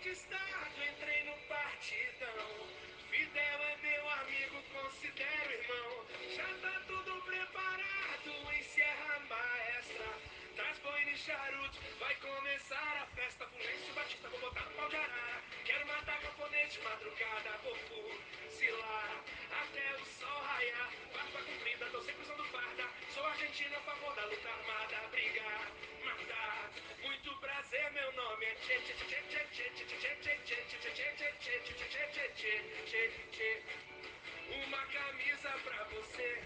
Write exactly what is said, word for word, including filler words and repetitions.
conquistado, entrei no partidão. Fidel é meu amigo, considero irmão. Já tá tudo preparado, encerra a maestra. Traz boina e charuto, vai começar a festa. Fulêncio Batista, vou botar no pau de arara. Quero matar camponês de madrugada, vou fuzilar até o sol raiar. Barba comprida, tô sempre usando farda. Sou argentino a favor da luta armada. Brigar, matar, muito prazer, meu nome é Tchê Tchê Tchê Tchê Tchê Tchê Tchê Tchê Tchê Tchê Tchê Tchê Tchê Tchê Tchê Tchê Tchê Tchê. Uma camisa pra você,